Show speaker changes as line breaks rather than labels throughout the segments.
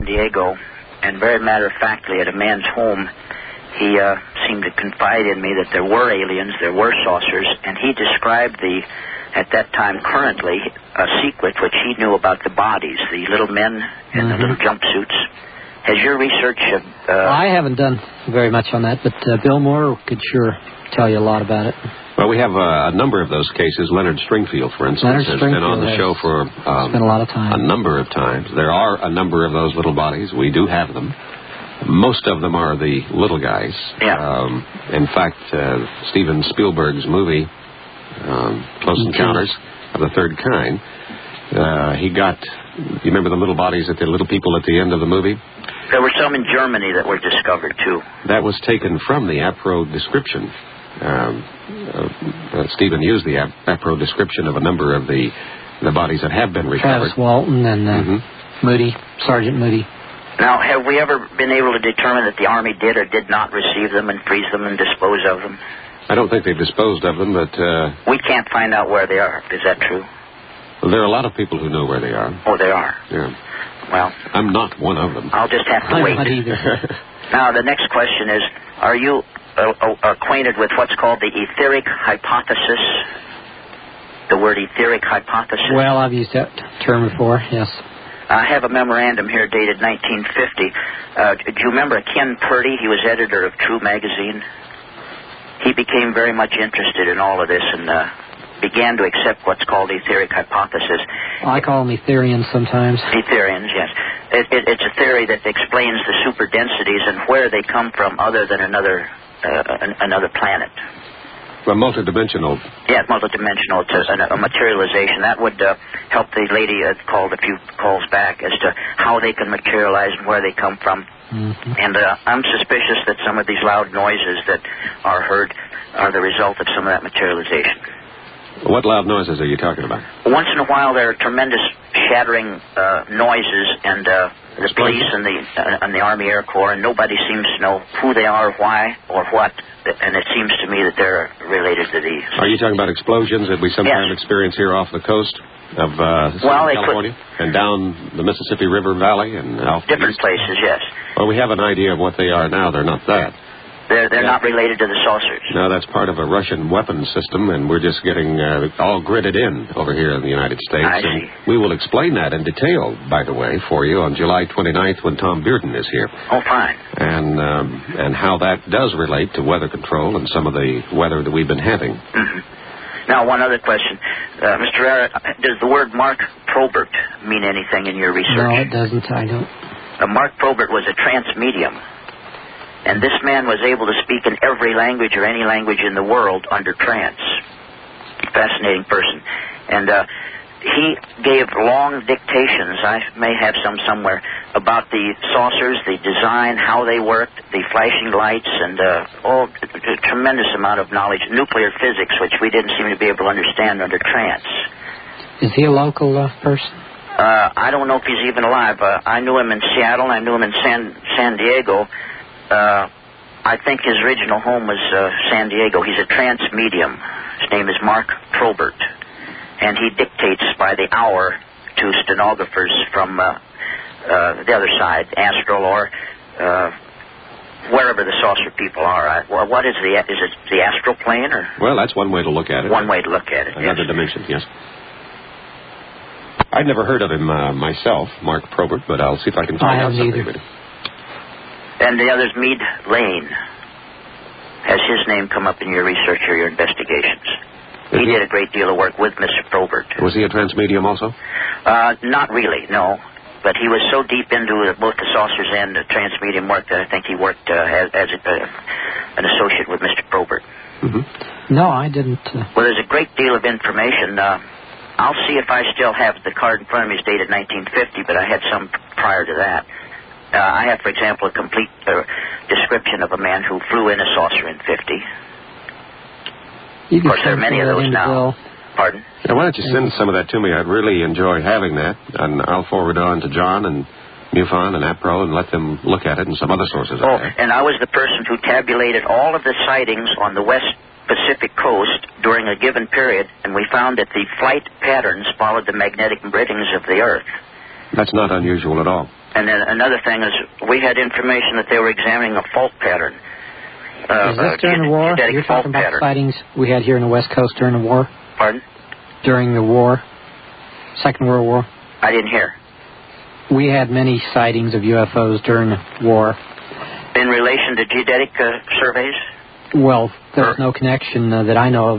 San Diego, and very matter-of-factly at a man's home, he seemed to confide in me that there were aliens, there were saucers, and he described at that time currently, a secret which he knew about the bodies, the little men in the little jumpsuits. Has your research...
I haven't done very much on that, but Bill Moore could sure tell you a lot about it.
Well, we have a number of those cases. Leonard Stringfield, for instance, has been on the show for
spent a lot of time.
A number of times. There are a number of those little bodies. We do have them. Most of them are the little guys.
Yeah.
In fact, Steven Spielberg's movie, Close Encounters of the Third Kind, he got... You remember the little bodies, the little people at the end of the movie?
There were some in Germany that were discovered, too.
That was taken from the APRO description. Stephen used the APRO description of a number of the bodies that have been recovered.
Travis Walton and Moody, Sergeant Moody.
Now, have we ever been able to determine that the Army did or did not receive them and freeze them and dispose of them?
I don't think they've disposed of them, but...
We can't find out where they are. Is that true?
Well, there are a lot of people who know where they are.
Oh, there are?
Yeah.
Well...
I'm not one of them.
I'll just have to wait.
I'm not either.
Now, the next question is, are you acquainted with what's called the etheric hypothesis? The word etheric hypothesis?
Well, I've used that term before, yes.
I have a memorandum here dated 1950. Do you remember Ken Purdy? He was editor of True magazine. He became very much interested in all of this and began to accept what's called the etheric hypothesis.
I call them Etherians sometimes.
Etherians, yes. It's a theory that explains the super densities and where they come from other than another planet.
Well, multidimensional.
Yeah, multidimensional. It's a materialization. That would help the lady called a few calls back as to how they can materialize and where they come from. Mm-hmm. And I'm suspicious that some of these loud noises that are heard are the result of some of that materialization.
What loud noises are you talking about?
Once in a while there are tremendous shattering noises, and the police and the Army Air Corps, and nobody seems to know who they are, why, or what, and it seems to me that they're related to these.
Are you talking about explosions that we sometimes experience here off the coast of California and down the Mississippi River Valley and off
different places, yes.
Well, we have an idea of what they are now. They're not that.
They're not related to the saucers.
No, that's part of a Russian weapons system, and we're just getting all gridded in over here in the United States.
I see.
We will explain that in detail, by the way, for you on July 29th when Tom Bearden is here.
Oh, fine.
And how that does relate to weather control and some of the weather that we've been having.
Mm-hmm. Now, one other question. Mr. Rara, does the word Mark Probert mean anything in your research?
No, it doesn't. I don't.
Mark Probert was a trance medium. And this man was able to speak in every language or any language in the world under trance. Fascinating person. And he gave long dictations, I may have some somewhere, about the saucers, the design, how they worked, the flashing lights, and a tremendous amount of knowledge. Nuclear physics, which we didn't seem to be able to understand under trance.
Is he a local person?
I don't know if he's even alive. I knew him in Seattle. I knew him in San Diego. I think his original home was San Diego. He's a trance medium. His name is Mark Probert. And he dictates by the hour to stenographers from the other side, astral or wherever the saucer people are. What is it the astral plane? Or?
Well, that's one way to look at it.
One way to look at it,
Another dimension, yes. I've never heard of him myself, Mark Probert, but I'll see if I can find out something.
And the other's Meade Lane. Has his name come up in your research or your investigations? He did a great deal of work with Mr. Probert.
Was he a trance medium also?
Not really, no. But he was so deep into both the saucers and the trance medium work that I think he worked as an associate with Mr. Probert.
Mm-hmm.
No, I didn't.
Well, there's a great deal of information. I'll see if I still have the card in front of me. It's dated 1950, but I had some prior to that. I have, for example, a complete description of a man who flew in a saucer in 50. Of course, there are many of those now. Pardon?
Yeah, why don't you send some of that to me? I'd really enjoy having that, and I'll forward it on to John and MUFON and APRO and let them look at it and some other sources.
Oh, and I was the person who tabulated all of the sightings on the West Pacific coast during a given period, and we found that the flight patterns followed the magnetic embeddings of the Earth.
That's not unusual at all.
And then another thing is, we had information that they were examining a fault pattern.
Is this during the war? You're talking about the sightings we had here in the West Coast during the war?
Pardon?
During the war, Second World War?
I didn't hear.
We had many sightings of UFOs during the war.
In relation to geodetic surveys?
Well, there's no connection that I know of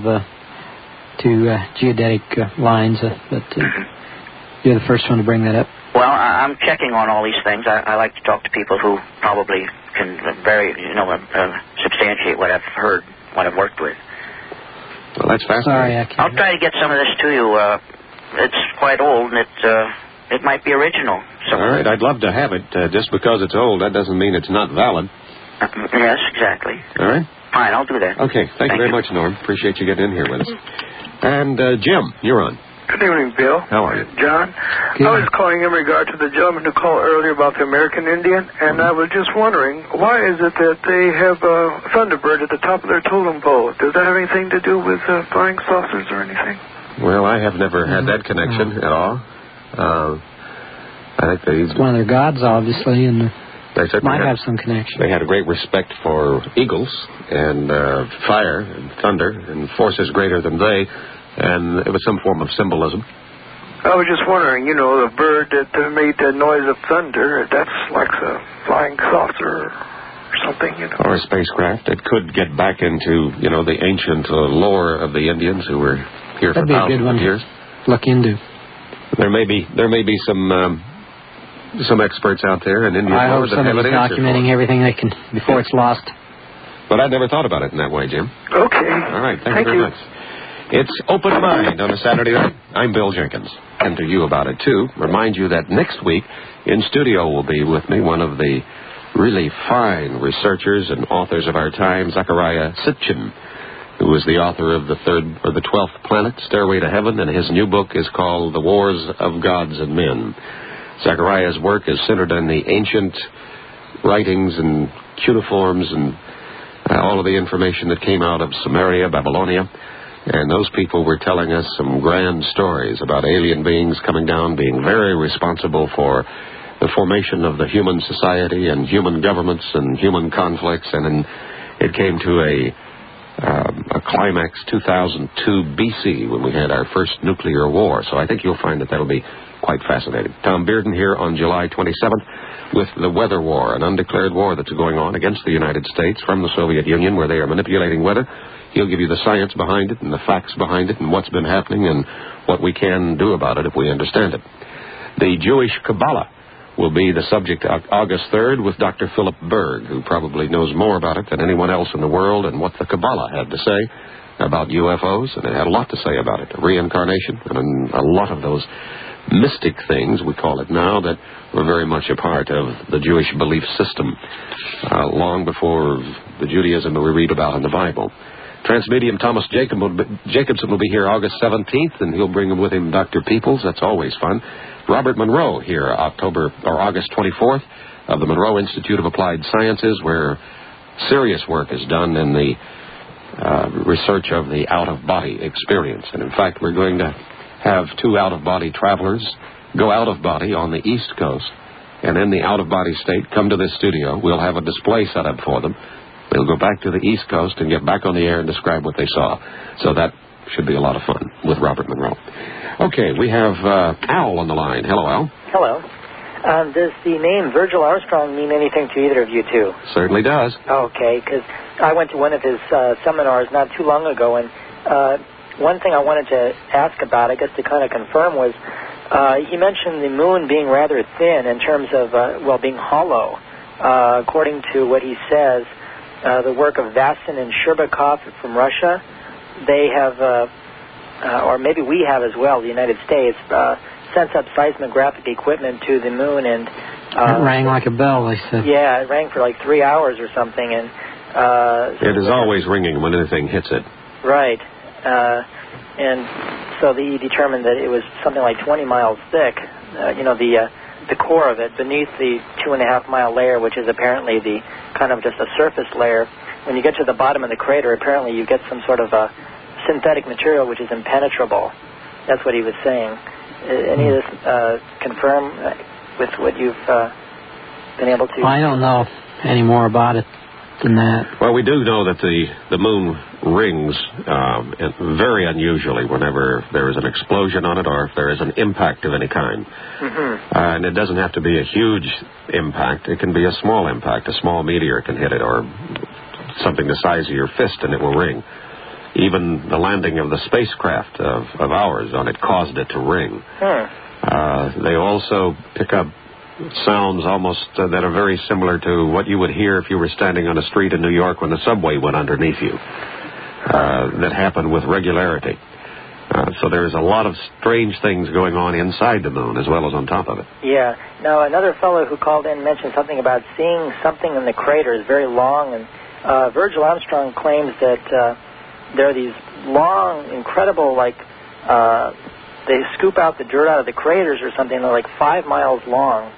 to geodetic lines, but you're the first one to bring that up.
Well, I'm checking on all these things. I like to talk to people who probably can substantiate what I've heard, what I've worked with.
Well, that's fascinating.
Sorry, I can't.
I'll try to get some of this to you. It's quite old, and it might be original.
All right, I'd love to have it. Just because it's old, that doesn't mean it's not valid.
Yes, exactly.
All right.
Fine, I'll do that.
Okay, thank you very much, Norm. Appreciate you getting in here with us. And Jim, you're on.
Good evening, Bill.
How are you?
John.
Good.
I was calling in regard to the gentleman who called earlier about the American Indian, and I was just wondering, why is it that they have a Thunderbird at the top of their totem pole? Does that have anything to do with flying saucers or anything?
Well, I have never had that connection at all. I think
it's one of their gods, obviously, and
they
might have some connection.
They had a great respect for eagles and fire and thunder and forces greater than they, and it was some form of symbolism.
I was just wondering, the bird that made the noise of thunder, that's like a flying saucer or something,
Or a spacecraft. It could get back into, the ancient lore of the Indians who were here for thousands of years.
Look into.
There may be some experts out there in Indian
I
lore
hope
that have
somebody's
an answer
documenting everything they can before it's lost.
But I never thought about it in that way, Jim.
Okay.
All right, thank you very much. It's Open Mind on a Saturday night. I'm Bill Jenkins. And to you about it, too. Remind you that next week, in studio will be with me one of the really fine researchers and authors of our time, Zecharia Sitchin, who is the author of the 12th Planet, Stairway to Heaven, and his new book is called The Wars of Gods and Men. Zechariah's work is centered on the ancient writings and cuneiforms and all of the information that came out of Sumeria, Babylonia. And those people were telling us some grand stories about alien beings coming down, being very responsible for the formation of the human society and human governments and human conflicts. And it came to a climax 2002 BC when we had our first nuclear war. So I think you'll find that that'll be quite fascinating. Tom Bearden here on July 27th with the weather war, an undeclared war that's going on against the United States from the Soviet Union, where they are manipulating weather. He'll give you the science behind it and the facts behind it and what's been happening and what we can do about it if we understand it. The Jewish Kabbalah will be the subject August 3rd with Dr. Philip Berg, who probably knows more about it than anyone else in the world and what the Kabbalah had to say about UFOs, and it had a lot to say about it, reincarnation, and a lot of those mystic things, we call it now, that were very much a part of the Jewish belief system long before the Judaism that we read about in the Bible. Transmedium Thomas Jacobson will be here August 17th, and he'll bring with him Dr. Peoples. That's always fun. Robert Monroe here August 24th of the Monroe Institute of Applied Sciences, where serious work is done in the research of the out-of-body experience. And in fact, we're going to have two out-of-body travelers go out-of-body on the East Coast, and in the out-of-body state come to this studio. We'll have a display set up for them. They'll go back to the East Coast and get back on the air and describe what they saw. So that should be a lot of fun with Robert Monroe. Okay, we have Al on the line. Hello, Al.
Hello. Does the name Virgil Armstrong mean anything to either of you two?
Certainly does.
Okay, because I went to one of his seminars not too long ago, and one thing I wanted to ask about, I guess to kind of confirm, was he mentioned the moon being rather thin in terms of, being hollow. According to what he says, the work of Vassin and Sherbakov from Russia, they have, or maybe we have as well, the United States, sent up seismographic equipment to the moon, and
it rang like a bell, they said.
Yeah, it rang for like 3 hours or something, and
it is always ringing when anything hits it.
Right, and so he determined that it was something like 20 miles thick. The core of it, beneath the 2.5-mile layer, which is apparently the kind of just a surface layer. When you get to the bottom of the crater, apparently you get some sort of a synthetic material which is impenetrable. That's what he was saying. Any of this confirm with what you've been able to...
I don't know any more about it than that.
Well, we do know that the moon rings very unusually whenever there is an explosion on it or if there is an impact of any kind. And it doesn't have to be a huge impact. It can be a small impact. A small meteor can hit it or something the size of your fist and it will ring. Even the landing of the spacecraft of ours on it caused it to ring. They also pick up sounds almost that are very similar to what you would hear if you were standing on a street in New York when the subway went underneath you. That happened with regularity. So there's a lot of strange things going on inside the moon as well as on top of it.
Yeah. Now, another fellow who called in mentioned something about seeing something in the craters very long, and Virgil Armstrong claims that there are these long, incredible, like, they scoop out the dirt out of the craters or something. They're like 5 miles long,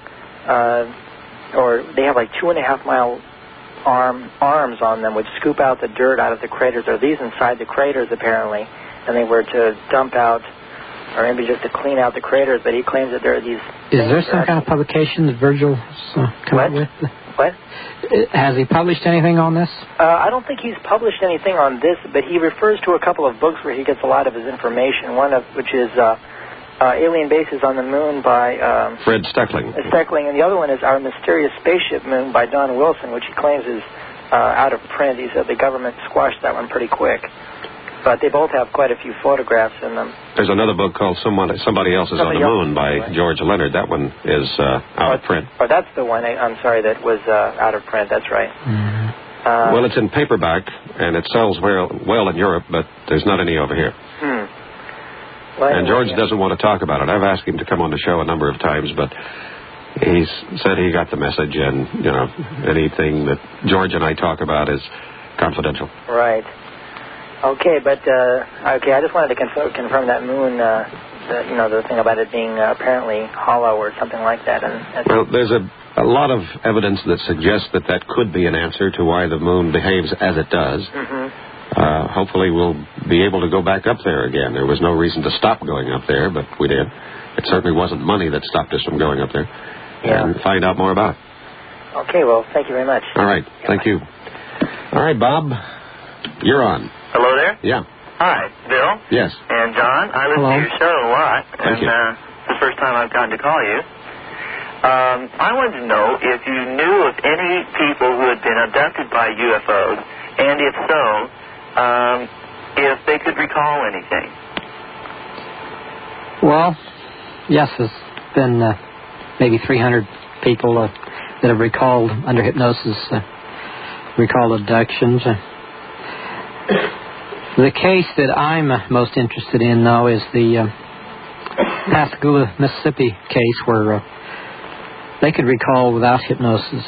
or they have like 2.5 mile arms on them, which scoop out the dirt out of the craters. There are these inside the craters, apparently, and they were to dump out, or maybe just to clean out the craters, but he claims that there are these...
Is there some kind of publication that Virgil's come up with?
What?
Has he published anything on this?
I don't think he's published anything on this, but he refers to a couple of books where he gets a lot of his information, one of which is Alien Bases on the Moon by...
Fred Steckling.
Steckling, and the other one is Our Mysterious Spaceship Moon by Don Wilson, which he claims is out of print. He said the government squashed that one pretty quick. But they both have quite a few photographs in them.
There's another book called Somebody Else is on the Moon by George Leonard. That one is out of print.
Oh, that's the one, I'm sorry, that was out of print. That's right.
Well, it's in paperback, and it sells well in Europe, but there's not any over here.
Well,
and George doesn't want to talk about it. I've asked him to come on the show a number of times, but he said he got the message, and, you know, anything that George and I talk about is confidential.
Right. Okay, but, I just wanted to confirm that moon, the thing about it being apparently hollow or something like that.
Well, there's a lot of evidence that suggests that could be an answer to why the moon behaves as it does. Hopefully we'll be able to go back up there again. There was no reason to stop going up there, but we did. It certainly wasn't money that stopped us from going up there.
Yeah.
And find out more about it.
Okay, well, thank you very much.
All right, thank you. All right, Bob, you're on.
Hello there?
Yeah.
Hi, Bill?
Yes.
And John, I listen to your show a lot.
Thank you.
It's the first time I've gotten to call you. I wanted to know if you knew of any people who had been abducted by UFOs, and if so, if they could recall anything.
Well, yes, there's been maybe 300 people that have recalled under hypnosis, recalled abductions. The case that I'm most interested in, though, is the Pascagoula, Mississippi case where they could recall without hypnosis.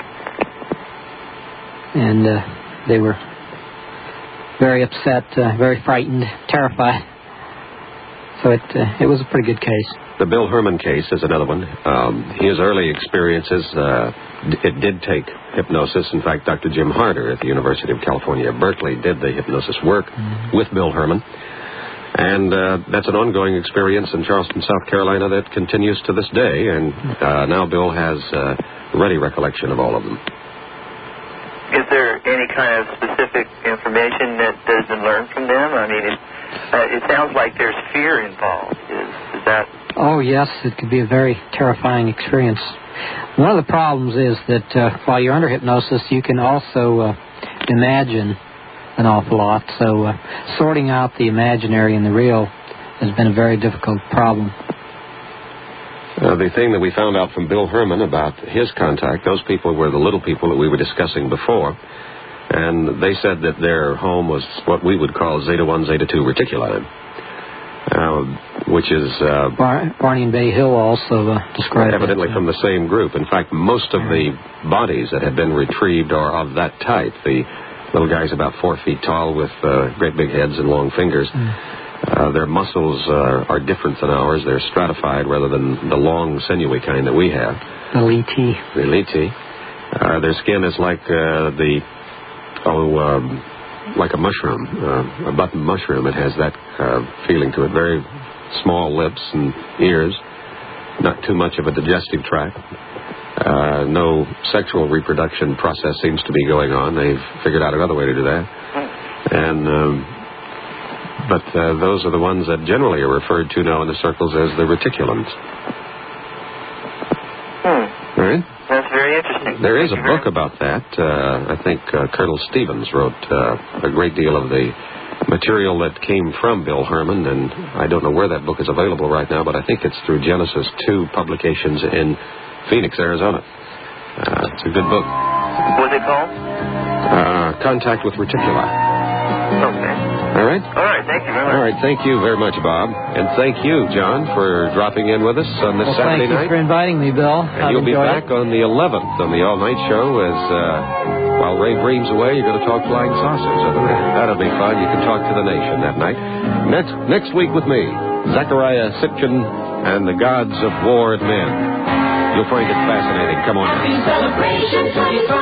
And they were very upset, very frightened, terrified. So it was a pretty good case.
The Bill Herman case is another one. His early experiences, it did take hypnosis. In fact, Dr. Jim Harder at the University of California, Berkeley, did the hypnosis work with Bill Herman. And that's an ongoing experience in Charleston, South Carolina that continues to this day. And now Bill has ready recollection of all of them.
Is there any kind of specific information that has been learned from them? I mean, it sounds like there's fear involved. Is that...
Oh, yes, it could be a very terrifying experience. One of the problems is that while you're under hypnosis, you can also imagine an awful lot. So sorting out the imaginary and the real has been a very difficult problem.
The thing that we found out from Bill Herman about his contact, those people were the little people that we were discussing before. And they said that their home was what we would call Zeta 1, Zeta 2 reticuli, which is...
Barney and Bay Hill also described
evidently
that,
from the same group. In fact, most of the bodies that have been retrieved are of that type. The little guys about 4 feet tall with great big heads and long fingers. Their muscles are different than ours. They're stratified rather than the long, sinewy kind that we have.
The Liti.
The Liti. Their skin is like like a mushroom, a button mushroom. It has that feeling to it. Very small lips and ears, not too much of a digestive tract. No sexual reproduction process seems to be going on. They've figured out another way to do that. But those are the ones that generally are referred to now in the circles as the reticulums. Right?
That's very interesting.
There is a book about that. I think Colonel Stevens wrote a great deal of the material that came from Bill Herman, and I don't know where that book is available right now, but I think it's through Genesis 2 Publications in Phoenix, Arizona. It's a good book.
What's it called?
Contact with Reticuli.
Okay.
All right?
All right, thank you very much.
All right, thank you very much, Bob. And thank you, John, for dropping in with us on this Saturday night.
Thank you for inviting me, Bill.
And you'll be back on the 11th on the all-night show as, while Ray dreams away, you're going to talk flying saucers over there. That'll be fun. You can talk to the nation that night. Next week with me, Zechariah Sitchin and the Gods of War and Men. You'll find it fascinating. Come on.
Happy celebration, 24